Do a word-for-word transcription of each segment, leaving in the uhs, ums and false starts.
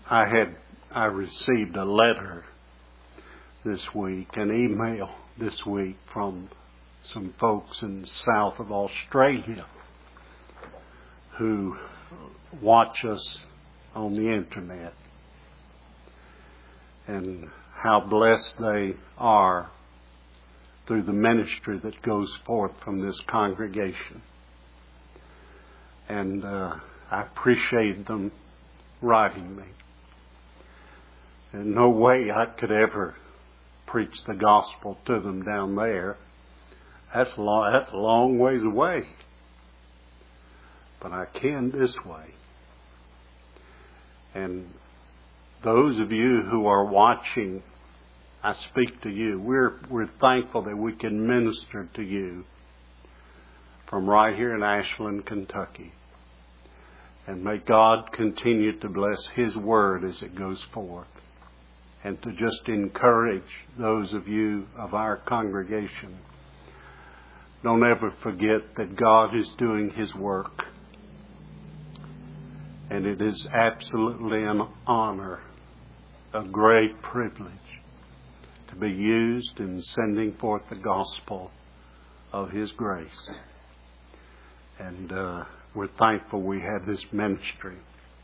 I had I received a letter this week, an email this week from some folks in the south of Australia who watch us on the internet, and how blessed they are through the ministry that goes forth from this congregation. And uh, I appreciate them writing me. In no way I could ever preach the gospel to them down there. That's a long, that's a long ways away. But I can this way. And those of you who are watching, I speak to you. We're we're thankful that we can minister to you from right here in Ashland, Kentucky. And may God continue to bless His word as it goes forth. And to just encourage those of you of our congregation. Don't ever forget that God is doing His work. And it is absolutely an honor, a great privilege, to be used in sending forth the gospel of His grace. And uh, we're thankful we have this ministry.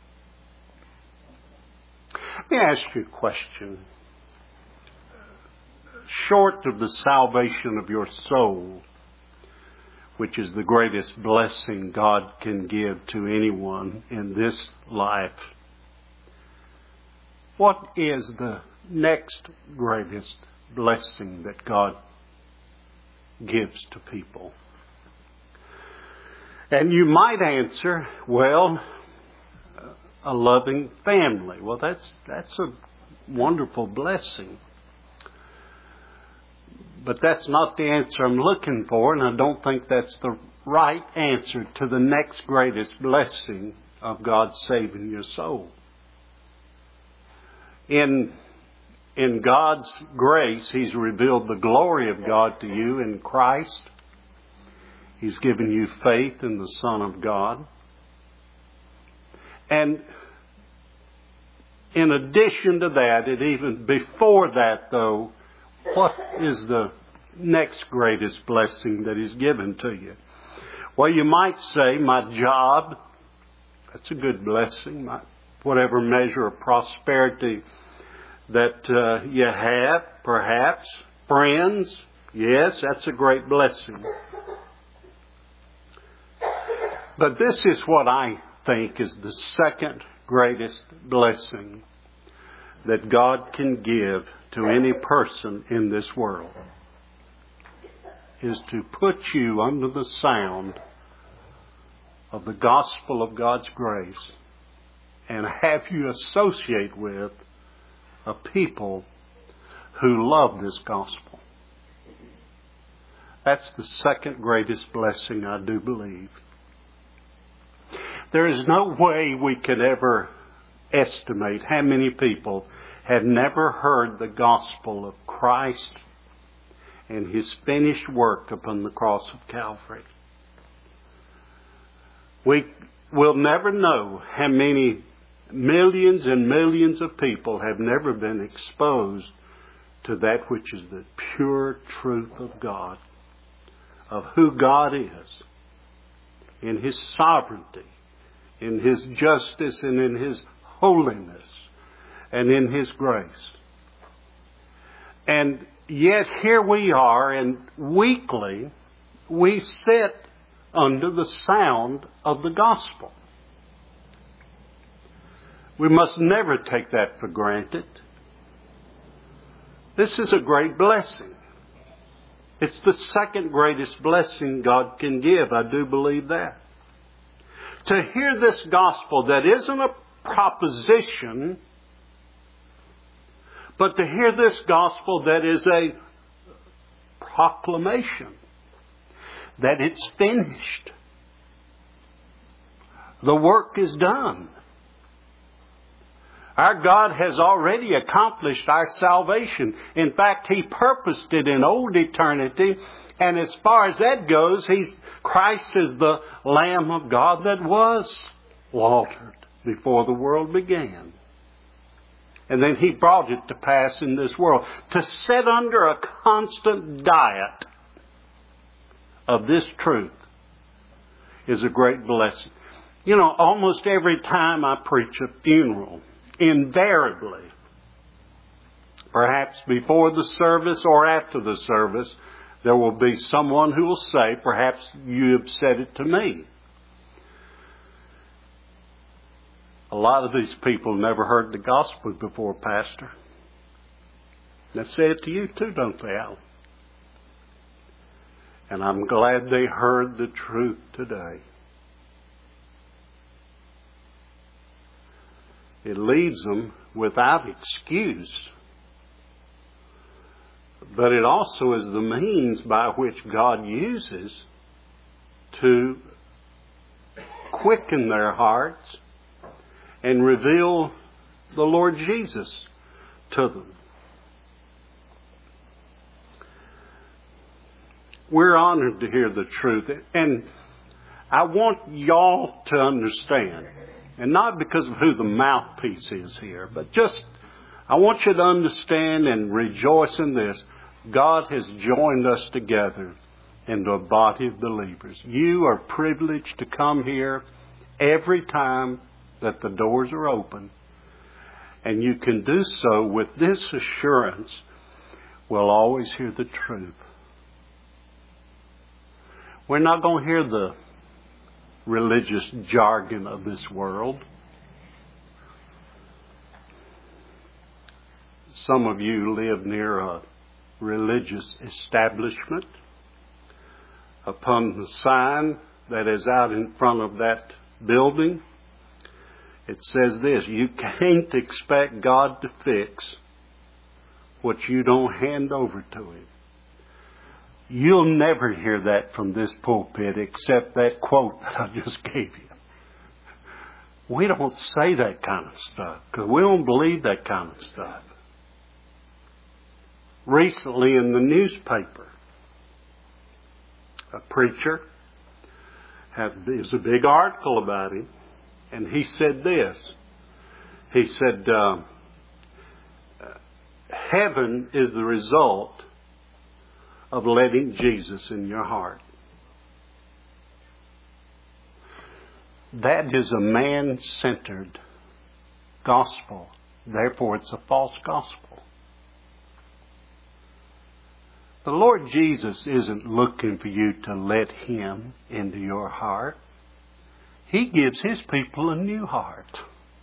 Let me ask you a question. Short of the salvation of your soul, which is the greatest blessing God can give to anyone in this life, what is the next greatest blessing that God gives to people? And you might answer, well, a loving family. Well, that's that's a wonderful blessing. But that's not the answer I'm looking for, and I don't think that's the right answer to the next greatest blessing of God saving your soul. In, in God's grace, He's revealed the glory of God to you in Christ. He's given you faith in the Son of God. And in addition to that, and even before that, though, what is the next greatest blessing that He's given to you? Well, you might say, my job. That's a good blessing. My, whatever measure of prosperity that uh, you have, perhaps. Friends, yes, that's a great blessing. But this is what I think is the second greatest blessing that God can give to any person in this world, is to put you under the sound of the gospel of God's grace and have you associate with a people who love this gospel. That's the second greatest blessing, I do believe. There is no way we could ever estimate how many people have never heard the gospel of Christ and His finished work upon the cross of Calvary. We will never know how many millions and millions of people have never been exposed to that which is the pure truth of God, of who God is, in His sovereignty, in His justice, and in His holiness, and in His grace. And yet here we are, and weekly we sit under the sound of the gospel. We must never take that for granted. This is a great blessing. It's the second greatest blessing God can give. I do believe that. To hear this gospel that isn't a proposition, but to hear this gospel that is a proclamation that it's finished. The work is done. Our God has already accomplished our salvation. In fact, He purposed it in old eternity. And as far as that goes, He's, Christ is the Lamb of God that was slaughtered before the world began. And then He brought it to pass in this world. To sit under a constant diet of this truth is a great blessing. You know, almost every time I preach a funeral, invariably, perhaps before the service or after the service, there will be someone who will say, perhaps you have said it to me, a lot of these people never heard the gospel before, Pastor. They say it to you too, don't they, Al? And I'm glad they heard the truth today. It leaves them without excuse. But it also is the means by which God uses to quicken their hearts and reveal the Lord Jesus to them. We're honored to hear the truth. And I want y'all to understand, and not because of who the mouthpiece is here, but just I want you to understand and rejoice in this. God has joined us together into a body of believers. You are privileged to come here every time that the doors are open. And you can do so with this assurance, we'll always hear the truth. We're not going to hear the religious jargon of this world. Some of you live near a religious establishment. Upon the sign that is out in front of that building, it says this: you can't expect God to fix what you don't hand over to Him. You'll never hear that from this pulpit except that quote that I just gave you. We don't say that kind of stuff because we don't believe that kind of stuff. Recently in the newspaper, a preacher had, there was a big article about him, and he said this. He said, uh, heaven is the result of letting Jesus in your heart. That is a man-centered gospel. Therefore, it's a false gospel. The Lord Jesus isn't looking for you to let Him into your heart. He gives His people a new heart.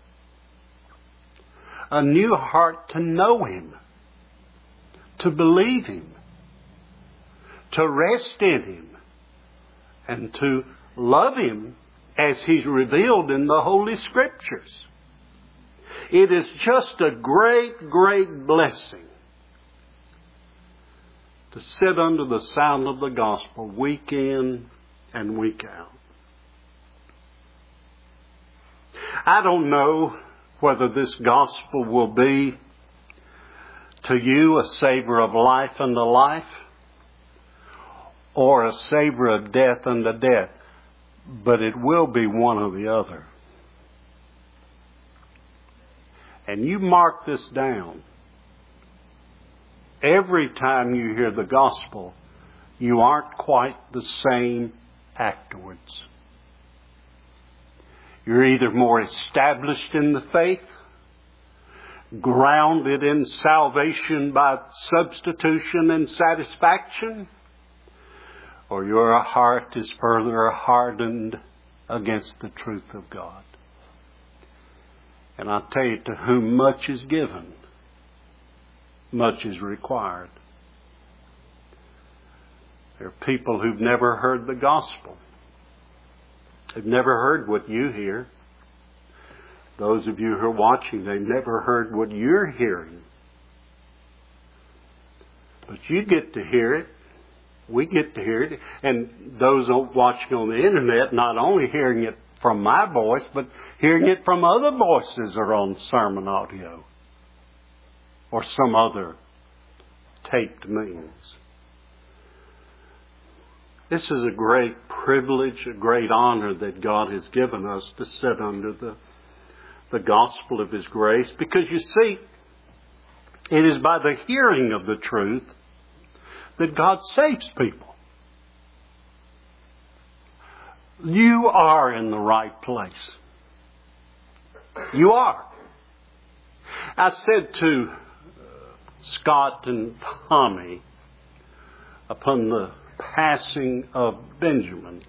A new heart to know Him, to believe Him, to rest in Him, and to love Him as He's revealed in the Holy Scriptures. It is just a great, great blessing to sit under the sound of the gospel week in and week out. I don't know whether this gospel will be to you a savor of life unto life or a savor of death unto death, but it will be one or the other. And you mark this down. Every time you hear the gospel, you aren't quite the same afterwards. You're either more established in the faith, grounded in salvation by substitution and satisfaction, or your heart is further hardened against the truth of God. And I tell you, to whom much is given, much is required. There are people who've never heard the gospel. They've never heard what you hear. Those of you who are watching, they've never heard what you're hearing. But you get to hear it. We get to hear it. And those watching on the internet, not only hearing it from my voice, but hearing it from other voices that are on sermon audio or some other taped means. This is a great privilege, a great honor that God has given us to sit under the, the gospel of His grace. Because you see, It is by the hearing of the truth that God saves people. You are in the right place. You are. I said to Scott and Tommy upon the passing of Benjamin,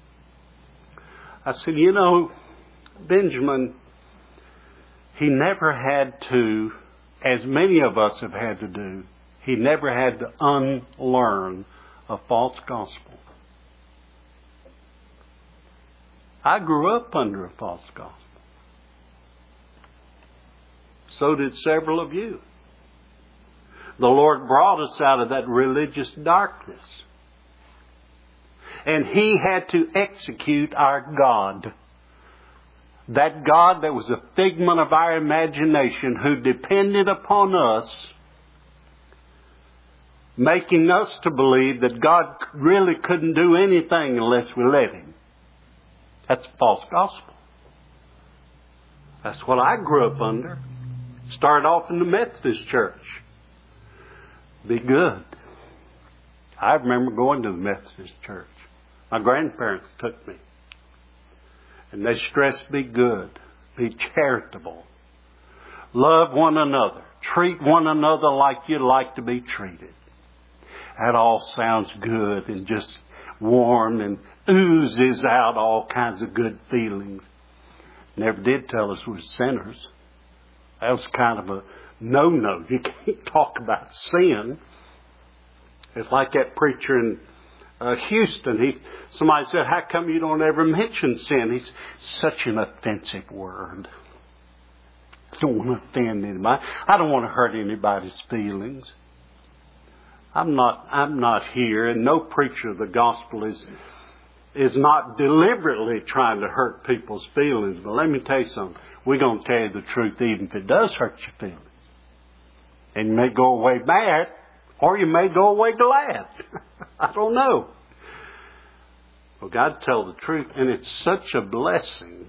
I said, you know, Benjamin, he never had to, as many of us have had to do, he never had to unlearn a false gospel. I grew up under a false gospel. So did several of you. The Lord brought us out of that religious darkness. And He had to execute our God. That God that was a figment of our imagination, who depended upon us, making us to believe that God really couldn't do anything unless we let Him. That's false gospel. That's what I grew up under. Started off in the Methodist church. Be good. I remember going to the Methodist church. My grandparents took me. And they stressed, be good. Be charitable. Love one another. Treat one another like you'd like to be treated. That all sounds good and just warm and oozes out all kinds of good feelings. Never did tell us we're sinners. That was kind of a no-no. You can't talk about sin. It's like that preacher in uh, Houston. He, somebody said, how come you don't ever mention sin? He's such an offensive word. I don't want to offend anybody. I don't want to hurt anybody's feelings. I'm not, I'm not here, and no preacher of the gospel is, is not deliberately trying to hurt people's feelings. But let me tell you something. We're going to tell you the truth even if it does hurt your feelings. And you may go away mad, or you may go away glad. I don't know. Well, God tell the truth, and it's such a blessing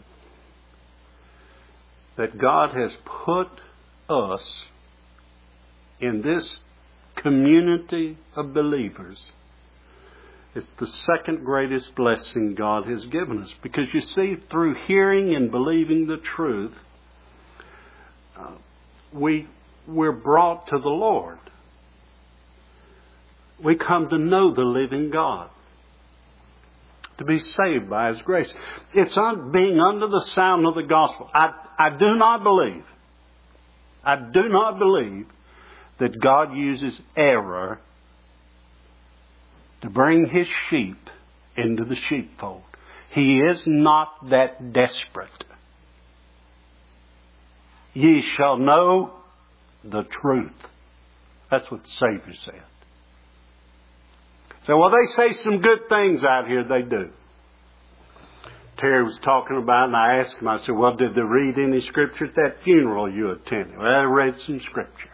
that God has put us in this community of believers. It's the second greatest blessing God has given us. Because you see, through hearing and believing the truth, uh, we, we're brought to the Lord. We come to know the living God. To be saved by His grace. It's un, being under the sound of the gospel. I, I do not believe, I do not believe that God uses error to bring His sheep into the sheepfold. He is not that desperate. Ye shall know the truth. That's what the Savior said. So, well, they say some good things out here. They do. Terry was talking about, and I asked him, I said, well, did they read any scripture at that funeral you attended? Well, I read some scripture.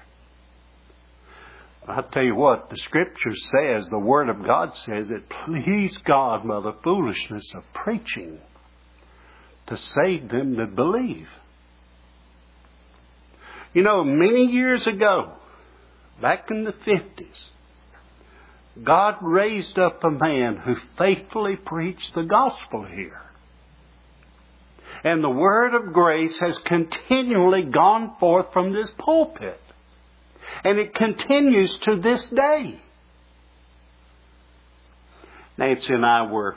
I'll tell you what, the Scripture says, the Word of God says, it pleased God by the foolishness of preaching to save them that believe. You know, many years ago, back in the fifties, God raised up a man who faithfully preached the gospel here. And the word of grace has continually gone forth from this pulpit. And it continues to this day. Nancy and I were,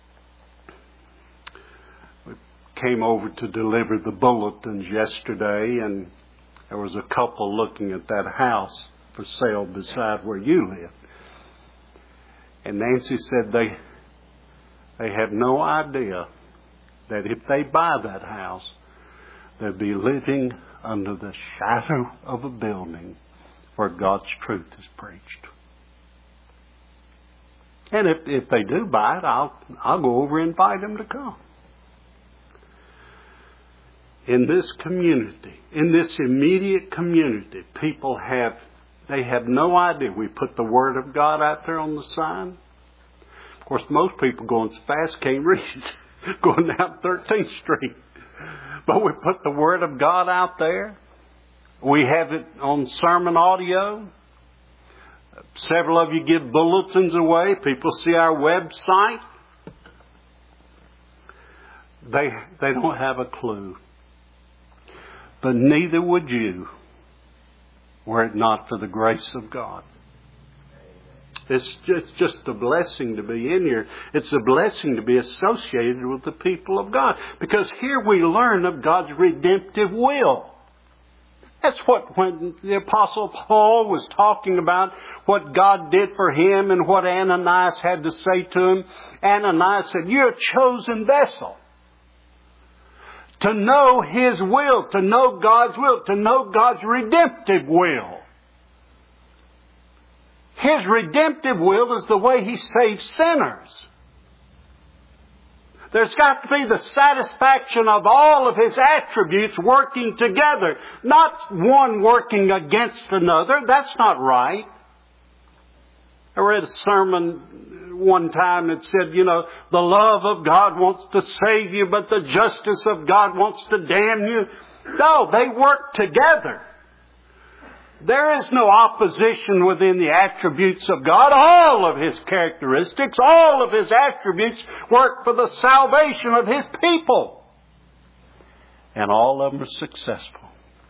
we came over to deliver the bulletins yesterday, and there was a couple looking at that house for sale beside where you live. And Nancy said they, they have no idea that if they buy that house, they'll be living under the shadow of a building where God's truth is preached. And if, if they do buy it, I'll, I'll go over and invite them to come. In this community, in this immediate community, people have, they have no idea. We put the Word of God out there on the sign. Of course, most people going so fast can't read it, going down thirteenth Street. But we put the Word of God out there. We have it on sermon audio. Several of you give bulletins away. People see our website. They, they don't have a clue. But neither would you, were it not for the grace of God. It's just, just a blessing to be in here. It's a blessing to be associated with the people of God. Because here we learn of God's redemptive will. That's what when the Apostle Paul was talking about what God did for him and what Ananias had to say to him. Ananias said, "You're a chosen vessel. To know His will, to know God's will, to know God's redemptive will." His redemptive will is the way He saves sinners. There's got to be the satisfaction of all of His attributes working together. Not one working against another. That's not right. I read a sermon one time that said, you know, the love of God wants to save you, but the justice of God wants to damn you. No, they work together. There is no opposition within the attributes of God. All of His characteristics, all of His attributes work for the salvation of His people. And all of them are successful.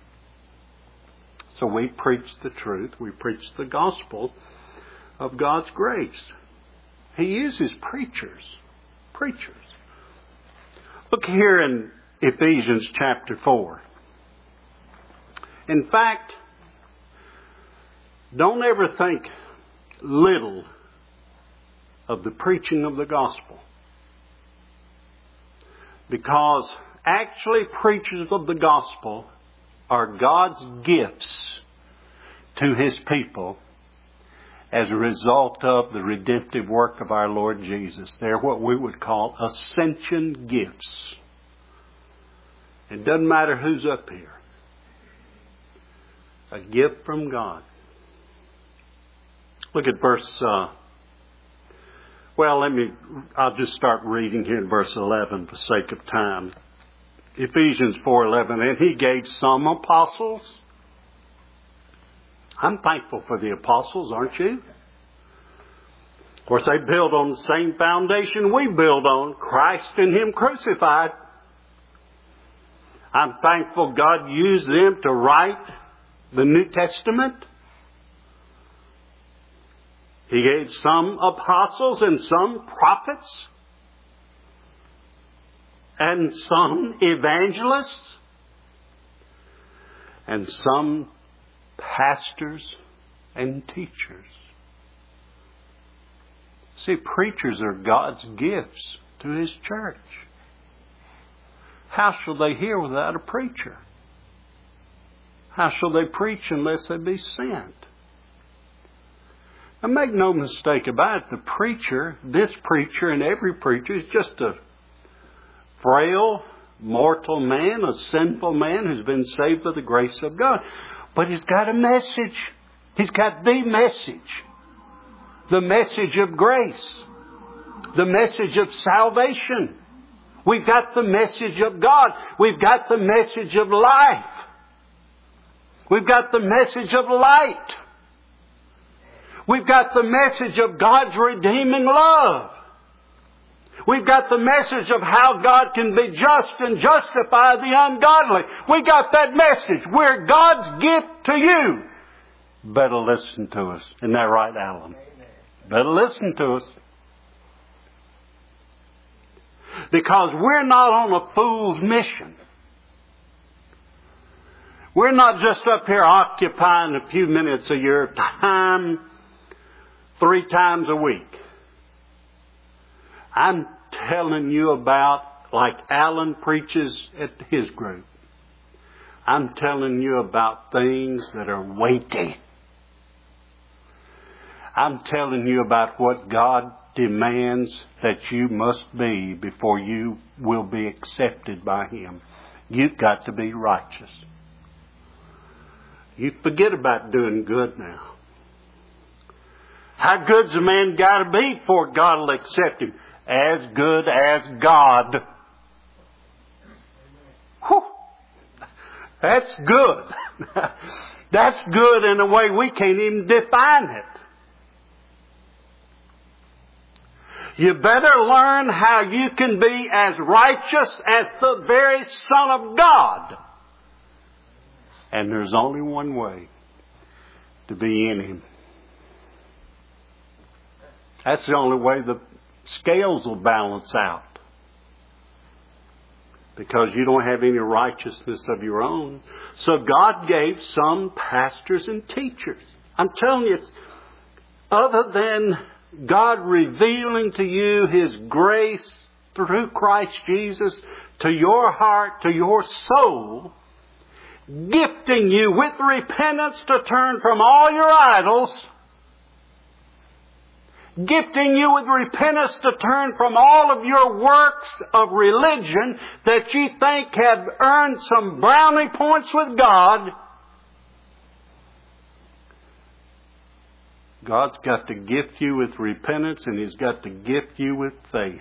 So we preach the truth. We preach the gospel of God's grace. He uses preachers. Preachers. Look here in Ephesians chapter four. In fact, don't ever think little of the preaching of the gospel. Because actually preachers of the gospel are God's gifts to His people as a result of the redemptive work of our Lord Jesus. They're what we would call ascension gifts. It doesn't matter who's up here. A gift from God. Look at verse, uh, well, let me, I'll just start reading here in verse eleven for sake of time. Ephesians four eleven, and He gave some apostles. I'm thankful for the apostles, aren't you? Of course, they build on the same foundation we build on, Christ and Him crucified. I'm thankful God used them to write the New Testament. He gave some apostles and some prophets and some evangelists and some pastors and teachers. See, preachers are God's gifts to His church. How shall they hear without a preacher? How shall they preach unless they be sent? And make no mistake about it, the preacher, this preacher and every preacher is just a frail, mortal man, a sinful man who's been saved by the grace of God. But he's got a message. He's got the message. The message of grace. The message of salvation. We've got the message of God. We've got the message of life. We've got the message of light. We've got the message of God's redeeming love. We've got the message of how God can be just and justify the ungodly. We got that message. We're God's gift to you. Better listen to us. Isn't that right, Alan? Better listen to us. Because we're not on a fool's mission. We're not just up here occupying a few minutes of your time three times a week. I'm telling you about, like Alan preaches at his group, I'm telling you about things that are weighty. I'm telling you about what God demands that you must be before you will be accepted by Him. You've got to be righteous. You forget about doing good now. How good's a man got to be before God will accept him? As good as God. Whew. That's good. That's good in a way we can't even define it. You better learn how you can be as righteous as the very Son of God. And there's only one way to be in Him. That's the only way the scales will balance out. Because you don't have any righteousness of your own. So God gave some pastors and teachers. I'm telling you, it's other than God revealing to you His grace through Christ Jesus to your heart, to your soul, gifting you with repentance to turn from all your idols, gifting you with repentance to turn from all of your works of religion that you think have earned some brownie points with God. God's got to gift you with repentance, and He's got to gift you with faith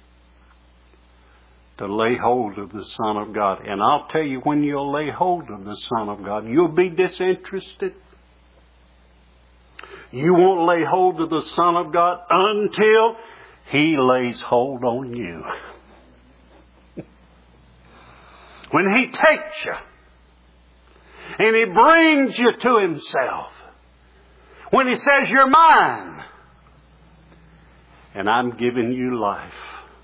to lay hold of the Son of God. And I'll tell you, when you'll lay hold of the Son of God, you'll be disinterested. You won't lay hold of the Son of God until He lays hold on you. When He takes you and He brings you to Himself. When He says, you're mine and I'm giving you life.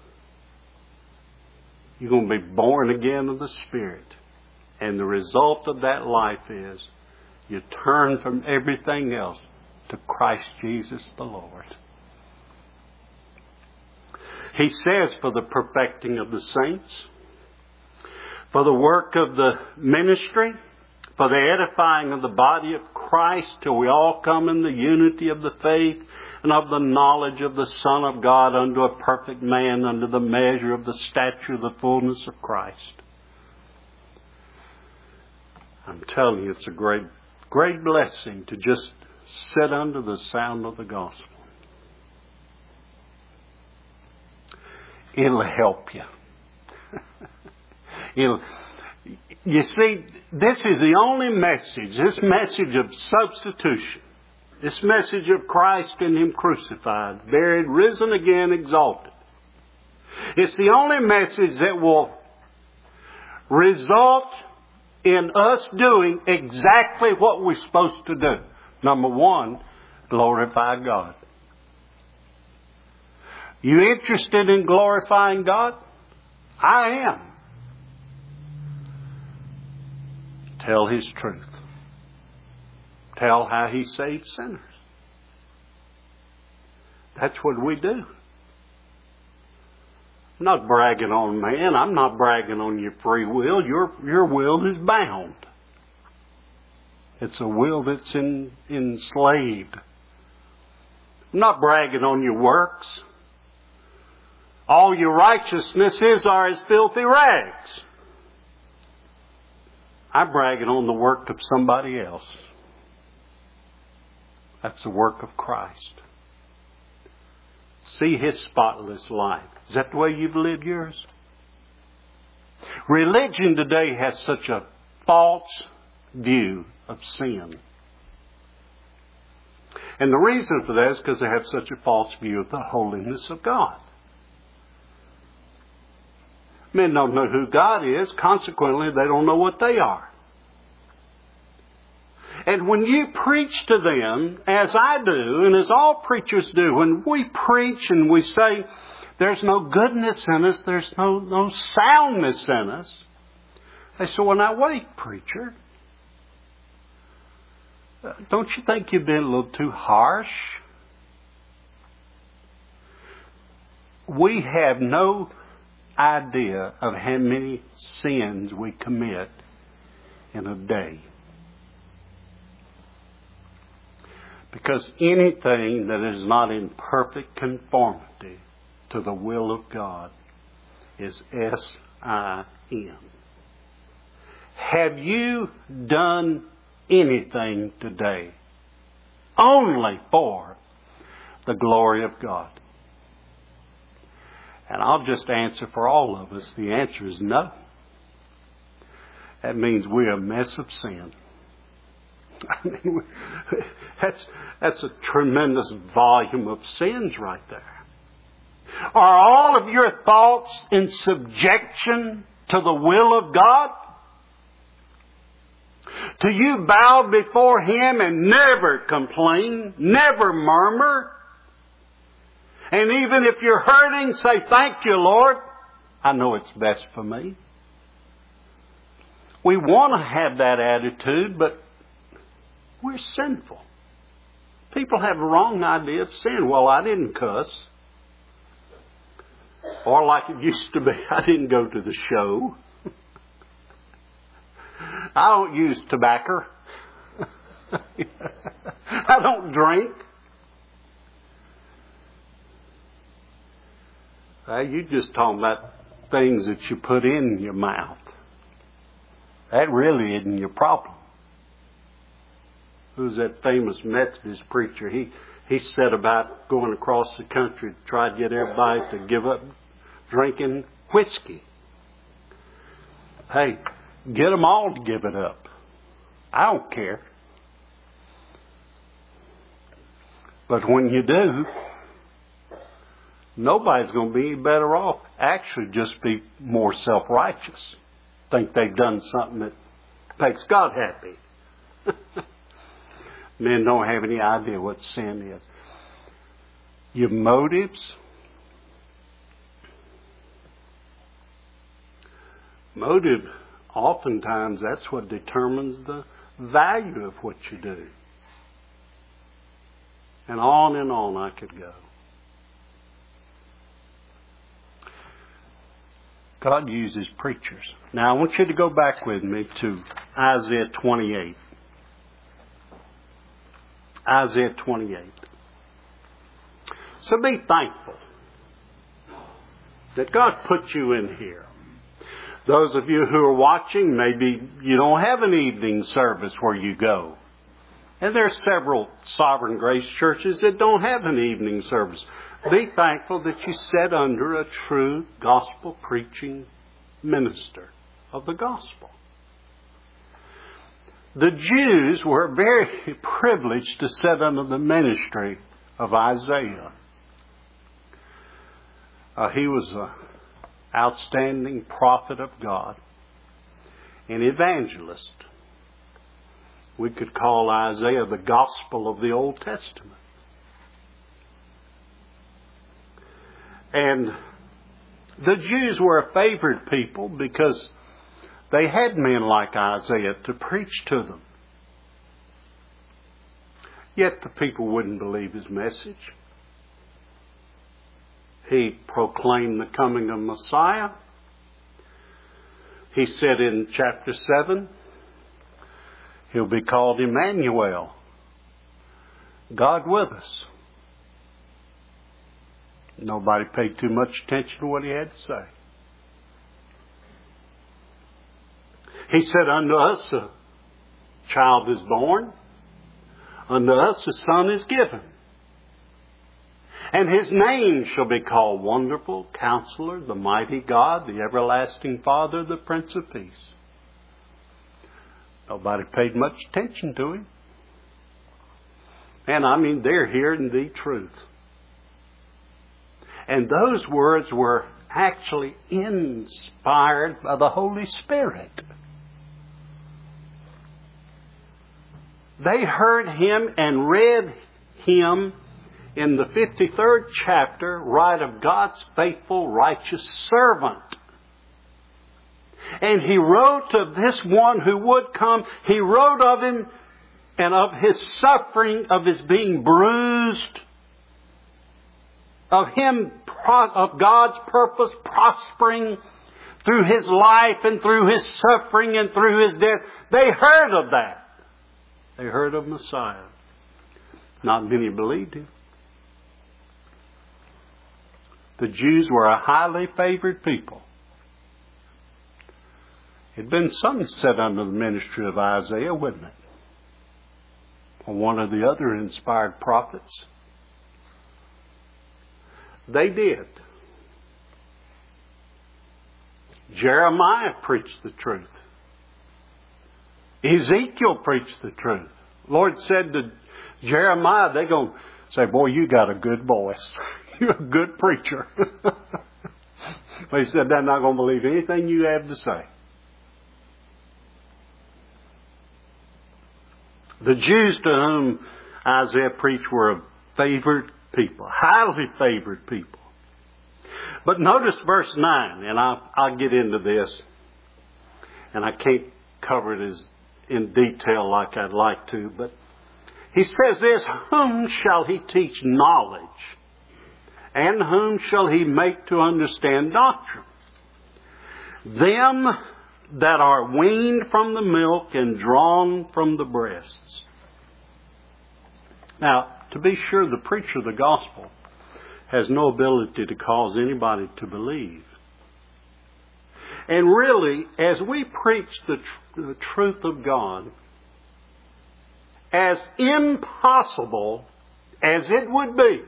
You're going to be born again of the Spirit. And the result of that life is you turn from everything else to Christ Jesus the Lord. He says, for the perfecting of the saints, for the work of the ministry, for the edifying of the body of Christ, till we all come in the unity of the faith and of the knowledge of the Son of God, unto a perfect man, under the measure of the stature of the fullness of Christ. I'm telling you, it's a great, great blessing to just sit under the sound of the gospel. It'll help you. It'll, you see, this is the only message, this message of substitution, this message of Christ and Him crucified, buried, risen again, exalted. It's the only message that will result in us doing exactly what we're supposed to do. Number one, glorify God. You interested in glorifying God? I am. Tell His truth. Tell how He saved sinners. That's what we do. I'm not bragging on man. I'm not bragging on your free will. Your, your will is bound. It's a will that's in, enslaved. I'm not bragging on your works. All your righteousnesses are as filthy rags. I'm bragging on the work of somebody else. That's the work of Christ. See His spotless life. Is that the way you've lived yours? Religion today has such a false view of sin. And the reason for that is because they have such a false view of the holiness of God. Men don't know who God is. Consequently, they don't know what they are. And when you preach to them, as I do, and as all preachers do, when we preach and we say, there's no goodness in us, there's no, no soundness in us, they say, well, now wait, preacher. Don't you think you've been a little too harsh? We have no idea of how many sins we commit in a day. Because anything that is not in perfect conformity to the will of God is S I N. Have you done anything today only for the glory of God? And I'll just answer for all of us. The answer is no. That means we're a mess of sin. I mean, that's, that's a tremendous volume of sins right there. Are all of your thoughts in subjection to the will of God? Do you bow before Him and never complain, never murmur? And even if you're hurting, say, "Thank you, Lord. I know it's best for me." We want to have that attitude, but we're sinful. People have a wrong idea of sin. Well, I didn't cuss. Or like it used to be, I didn't go to the show. I don't use tobacco. I don't drink. Well, you're just talking about things that you put in your mouth. That really isn't your problem. Who's that famous Methodist preacher? He he said about going across the country to try to get everybody to give up drinking whiskey. Hey, get them all to give it up. I don't care. But when you do, nobody's going to be any better off. Actually, just be more self-righteous. Think they've done something that makes God happy. Men don't have any idea what sin is. Your motives. Motive, oftentimes, that's what determines the value of what you do. And on and on I could go. God uses preachers. Now, I want you to go back with me to Isaiah twenty-eight. Isaiah twenty-eight. So be thankful that God put you in here. Those of you who are watching, maybe you don't have an evening service where you go. And there are several Sovereign Grace churches that don't have an evening service. Be thankful that you sit under a true gospel preaching minister of the gospel. The Jews were very privileged to sit under the ministry of Isaiah. Uh, he was an outstanding prophet of God, an evangelist. We could call Isaiah the gospel of the Old Testament. And the Jews were a favored people because they had men like Isaiah to preach to them. Yet the people wouldn't believe his message. He proclaimed the coming of Messiah. He said in chapter seven, he'll be called Emmanuel, God with us. Nobody paid too much attention to what he had to say. He said, unto us a child is born, unto us a son is given. And his name shall be called Wonderful, Counselor, the Mighty God, the Everlasting Father, the Prince of Peace. Nobody paid much attention to him. And I mean, they're hearing the truth. And those words were actually inspired by the Holy Spirit. They heard him and read him in the fifty-third chapter, right of God's faithful, righteous servant. And he wrote of this one who would come. He wrote of him and of his suffering, of his being bruised, of him, of God's purpose prospering through his life and through his suffering and through his death. They heard of that. They heard of Messiah. Not many believed him. The Jews were a highly favored people. It had been some set under the ministry of Isaiah, wouldn't it? Or one of the other inspired prophets. They did. Jeremiah preached the truth. Ezekiel preached the truth. Lord said to Jeremiah, they're going to say, boy, you got a good voice. You're a good preacher. But he said, they're not going to believe anything you have to say. The Jews to whom Isaiah preached were a favored people, highly favored people. But notice verse nine, and I'll, I'll get into this, and I can't cover it as in detail like I'd like to, but he says this, whom shall he teach knowledge? And whom shall he make to understand doctrine? Them that are weaned from the milk and drawn from the breasts. Now, to be sure, the preacher of the gospel has no ability to cause anybody to believe. And really, as we preach the, tr- the truth of God, as impossible as it would be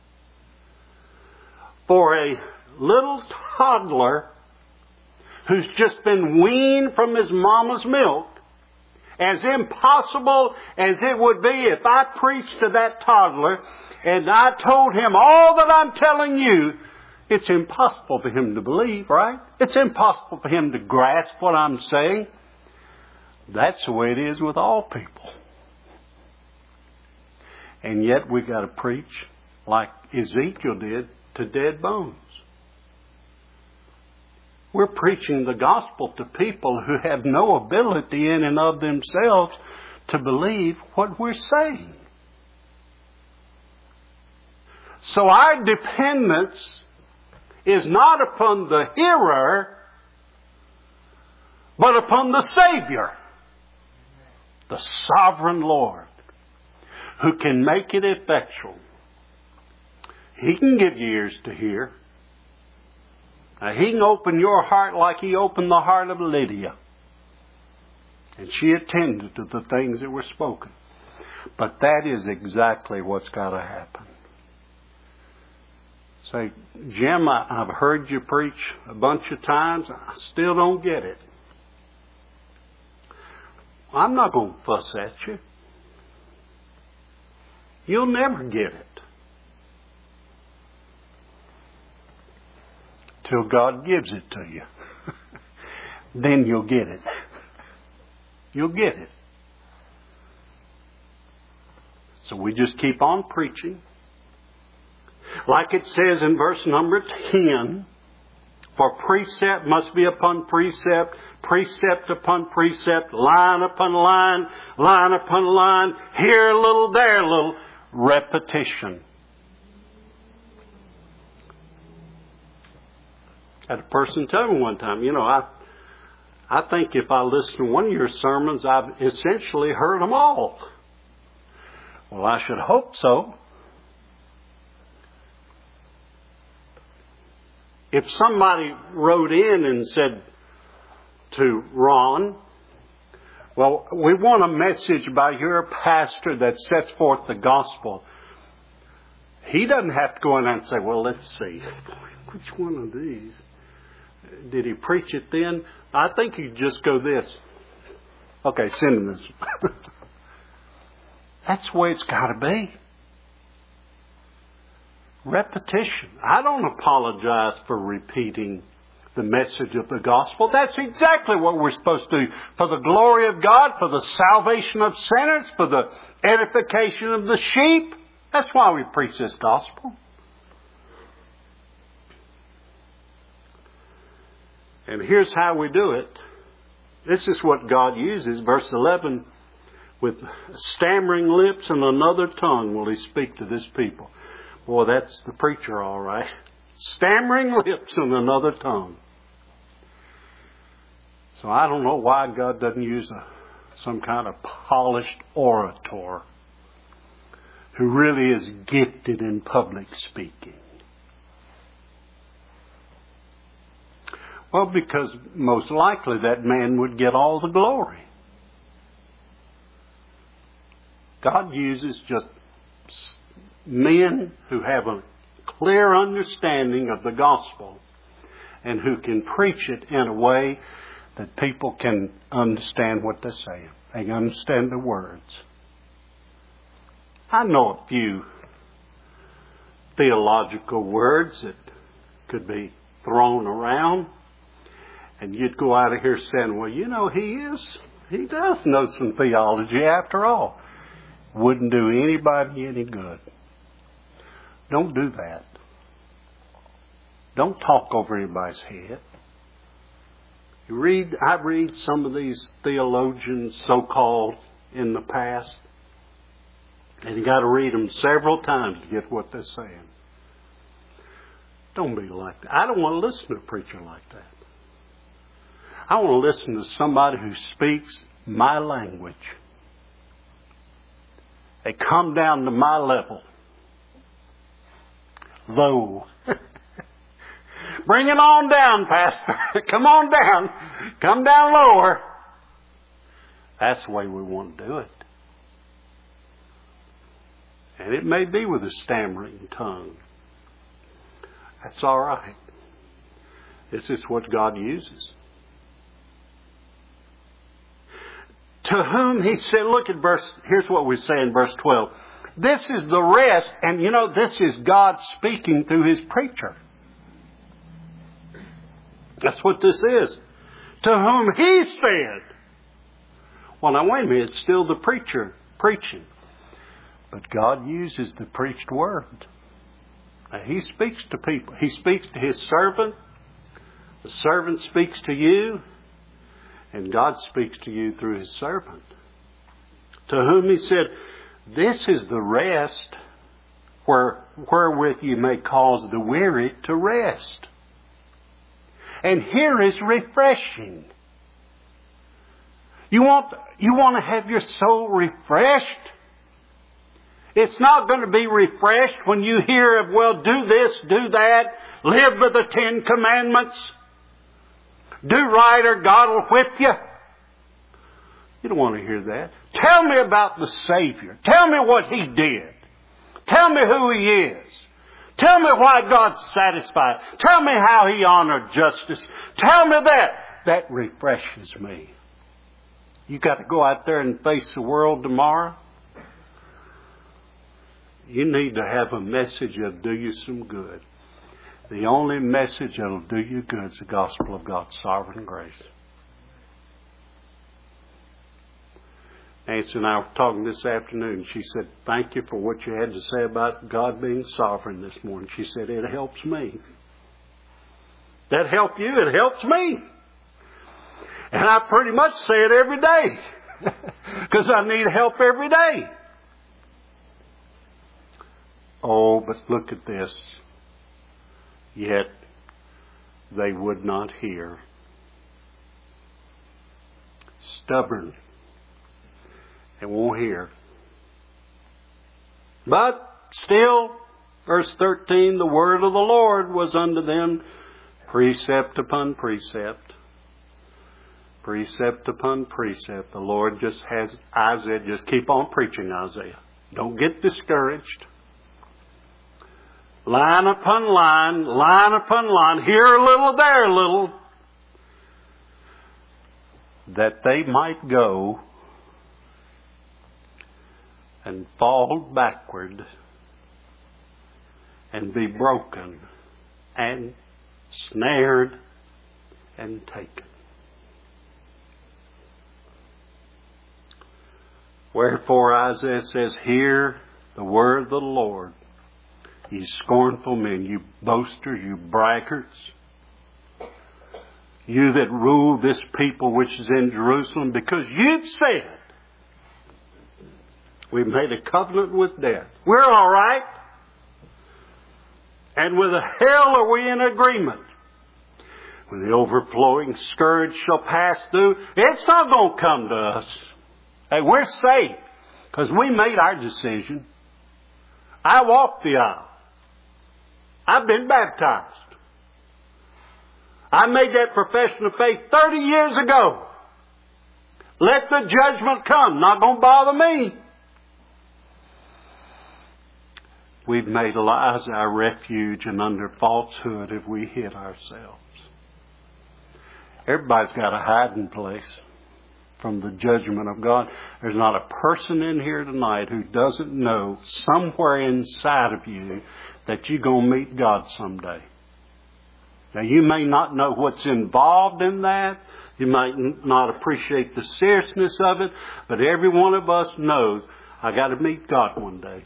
for a little toddler who's just been weaned from his mama's milk, as impossible as it would be if I preached to that toddler and I told him all that I'm telling you, it's impossible for him to believe, right? It's impossible for him to grasp what I'm saying. That's the way it is with all people. And yet we've got to preach like Ezekiel did to dead bones. We're preaching the gospel to people who have no ability in and of themselves to believe what we're saying. So our dependence is not upon the hearer, but upon the Savior, the sovereign Lord, who can make it effectual. He can give you ears to hear. Now, He can open your heart like He opened the heart of Lydia. And she attended to the things that were spoken. But that is exactly what's got to happen. Say, Jim, I, I've heard you preach a bunch of times. I still don't get it. I'm not going to fuss at you. You'll never get it. Till God gives it to you. Then you'll get it. You'll get it. So we just keep on preaching. Like it says in verse number ten, for precept must be upon precept, precept upon precept, line upon line, line upon line, here a little, there a little, repetition. I had a person tell me one time, you know, I I think if I listen to one of your sermons, I've essentially heard them all. Well, I should hope so. If somebody wrote in and said to Ron, well, we want a message by your pastor that sets forth the gospel, he doesn't have to go in and say, well, let's see, which one of these? Did he preach it then? I think you just go this. Okay, send him this. That's the way it's got to be. Repetition. I don't apologize for repeating the message of the gospel. That's exactly what we're supposed to do. For the glory of God, for the salvation of sinners, for the edification of the sheep. That's why we preach this gospel. And here's how we do it. This is what God uses. Verse eleven, with stammering lips and another tongue will He speak to this people. Boy, that's the preacher, all right. Stammering lips and another tongue. So I don't know why God doesn't use a, some kind of polished orator who really is gifted in public speaking. Well, because most likely that man would get all the glory. God uses just men who have a clear understanding of the gospel and who can preach it in a way that people can understand what they're saying. They can understand the words. I know a few theological words that could be thrown around, and you'd go out of here saying, well, you know, he is, he does know some theology after all. Wouldn't do anybody any good. Don't do that. Don't talk over anybody's head. You read, I read some of these theologians, so-called, in the past, and you got to read them several times to get what they're saying. Don't be like that. I don't want to listen to a preacher like that. I want to listen to somebody who speaks my language. They come down to my level. Low. Bring it on down, Pastor. Come on down. Come down lower. That's the way we want to do it. And it may be with a stammering tongue. That's all right. This is what God uses. To whom he said, look at verse, here's what we say in verse twelve. This is the rest, and you know, this is God speaking through his preacher. That's what this is. To whom he said. Well, now wait a minute, it's still the preacher preaching. But God uses the preached word. Now, he speaks to people. He speaks to his servant. The servant speaks to you. And God speaks to you through his servant. To whom he said, this is the rest where, wherewith you may cause the weary to rest. And here is refreshing. You want, you want to have your soul refreshed? It's not going to be refreshed when you hear of, well, do this, do that, live by the Ten Commandments, do right or God will whip you. You don't want to hear that. Tell me about the Savior. Tell me what He did. Tell me who He is. Tell me why God's satisfied. Tell me how He honored justice. Tell me that. That refreshes me. You got to go out there and face the world tomorrow. You need to have a message that'll do you some good. The only message that'll do you good is the gospel of God's sovereign grace. Nancy and I were talking this afternoon. She said, thank you for what you had to say about God being sovereign this morning. She said, it helps me. That help you? It helps me. And I pretty much say it every day. Because I need help every day. Oh, but look at this. Yet they would not hear. Stubborn. They won't hear. But still, verse thirteen, the word of the Lord was unto them precept upon precept. Precept upon precept. The Lord just has Isaiah, just keep on preaching, Isaiah. Don't get discouraged. Line upon line, line upon line, here a little, there a little, that they might go and fall backward and be broken and snared and taken. Wherefore Isaiah says, hear the word of the Lord. Ye scornful men, you boasters, you braggarts, you that rule this people which is in Jerusalem, because you've said, we've made a covenant with death. We're all right. And with the hell are we in agreement. When the overflowing scourge shall pass through, it's not going to come to us. Hey, we're safe because we made our decision. I walked the aisle. I've been baptized. I made that profession of faith thirty years ago. Let the judgment come. Not going to bother me. We've made lies our refuge, and under falsehood have we hid ourselves. Everybody's got a hiding place. from the judgment of God. There's not a person in here tonight who doesn't know somewhere inside of you that you're going to meet God someday. Now, you may not know what's involved in that. You might not appreciate the seriousness of it. But every one of us knows, I got to meet God one day.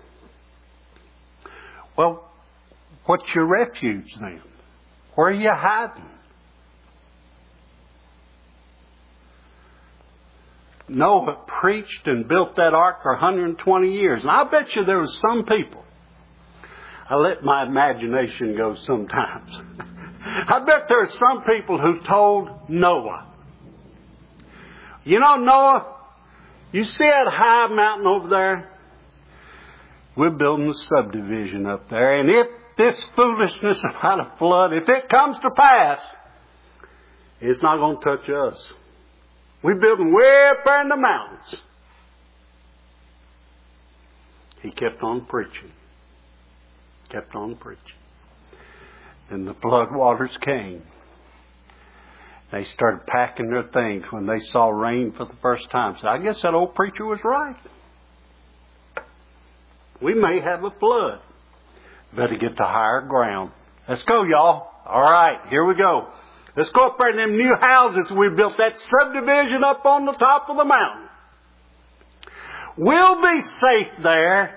Well, what's your refuge then? Where are you hiding? Noah preached and built that ark for one hundred twenty years. And I bet you there was some people. I let my imagination go sometimes. I bet there are some people who told Noah, you know, Noah, you see that high mountain over there? We're building a subdivision up there. And if this foolishness about a flood, if it comes to pass, it's not going to touch us. We're building way up there in the mountains. He kept on preaching. Kept on preaching. And the flood waters came. They started packing their things when they saw rain for the first time. So I guess that old preacher was right. We may have a flood. Better get to higher ground. Let's go, y'all. All right, here we go. Let's go up there in them new houses. We built that subdivision up on the top of the mountain. We'll be safe there.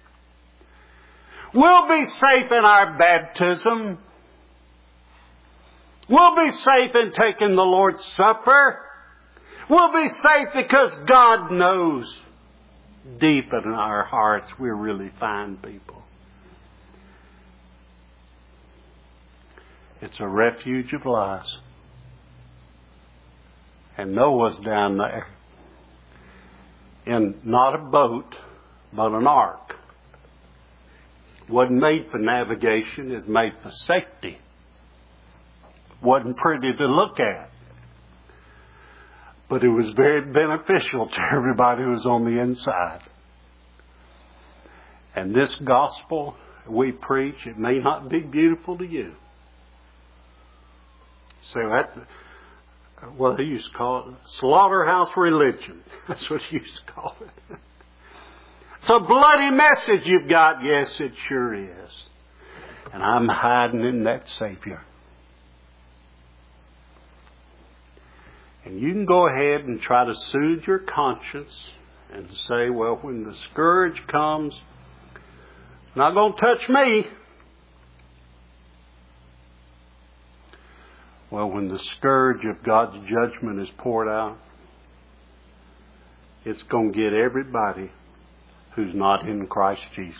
We'll be safe in our baptism. We'll be safe in taking the Lord's Supper. We'll be safe because God knows deep in our hearts we're really fine people. It's a refuge of lies. And Noah's down there in not a boat, but an ark. Wasn't made for navigation, it's made for safety. Wasn't pretty to look at. But it was very beneficial to everybody who was on the inside. And this gospel we preach, it may not be beautiful to you. So that, what they used to call it, slaughterhouse religion. That's what they used to call it. It's a bloody message you've got. Yes, it sure is. And I'm hiding in that Savior. And you can go ahead and try to soothe your conscience and say, well, when the scourge comes, it's not going to touch me. Well, when the scourge of God's judgment is poured out, it's going to get everybody who's not in Christ Jesus.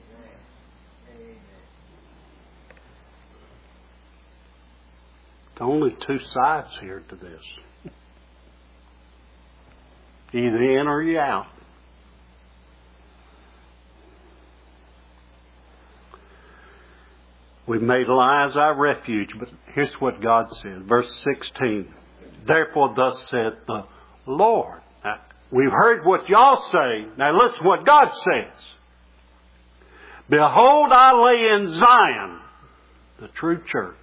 There's only two sides here to this. Either in or you're out. We've made lies our refuge, but here's what God says. Verse sixteen. Therefore thus saith the Lord. Now, we've heard what y'all say. Now listen what God says. Behold, I lay in Zion, the true church,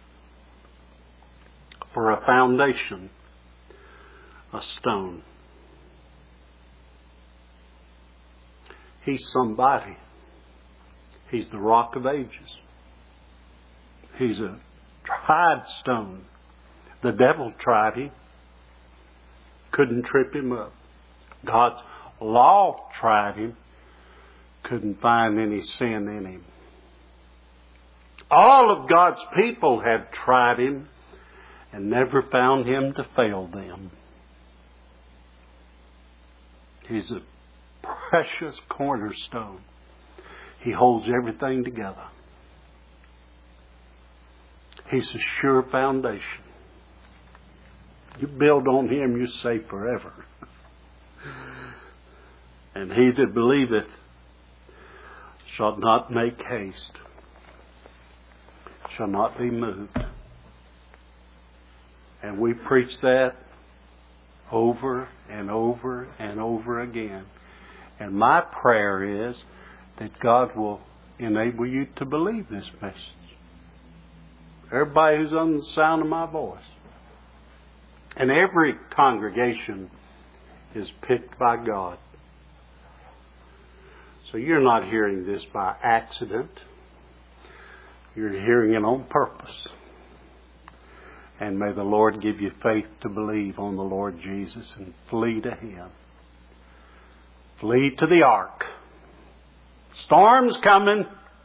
for a foundation, a stone. He's somebody. He's the rock of ages. He's a tried stone. The devil tried him. Couldn't trip him up. God's law tried him. Couldn't find any sin in him. All of God's people have tried him and never found him to fail them. He's a precious cornerstone. He holds everything together. He's a sure foundation. You build on him, you're safe forever. And he that believeth shall not make haste, shall not be moved. And we preach that over and over and over again. And my prayer is that God will enable you to believe this message. Everybody who's under the sound of my voice. And every congregation is picked by God. So you're not hearing this by accident. You're hearing it on purpose. And may the Lord give you faith to believe on the Lord Jesus and flee to Him. Flee to the ark. Storm's coming.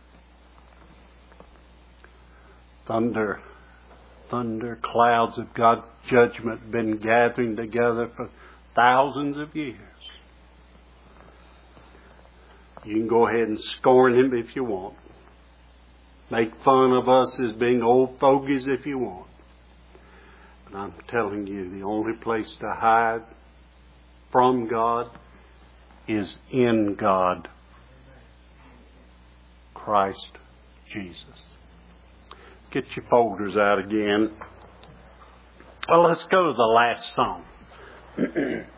Thunder, thunder, clouds of God's judgment been gathering together for thousands of years. You can go ahead and scorn Him if you want. Make fun of us as being old fogies if you want. But I'm telling you, the only place to hide from God is in God. Christ Jesus. Get your folders out again. Well, let's go to the last song.